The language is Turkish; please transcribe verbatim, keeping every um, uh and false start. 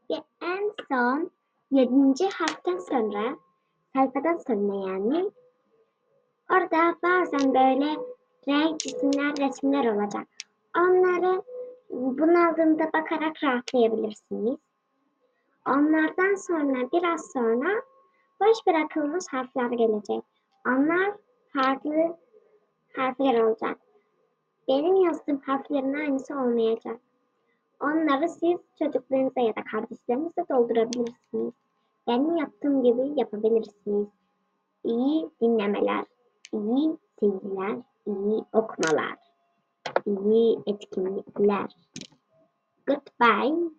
Ve en son yedinci harften sonra sayfadan sonra yani orada bazen böyle renk cisimler, resimler olacak. Onları bunaldığında bakarak rahatlayabilirsiniz. Onlardan sonra biraz sonra boş bırakılmış harfler gelecek. Onlar farklı harfler olacak. Benim yazdığım harflerin aynısı olmayacak. Onları siz çocuklarınıza ya da kardeşlerinize doldurabilirsiniz. Benim yaptığım gibi yapabilirsiniz. İyi dinlemeler, iyi seyirler, iyi okumalar, iyi etkinlikler. Goodbye.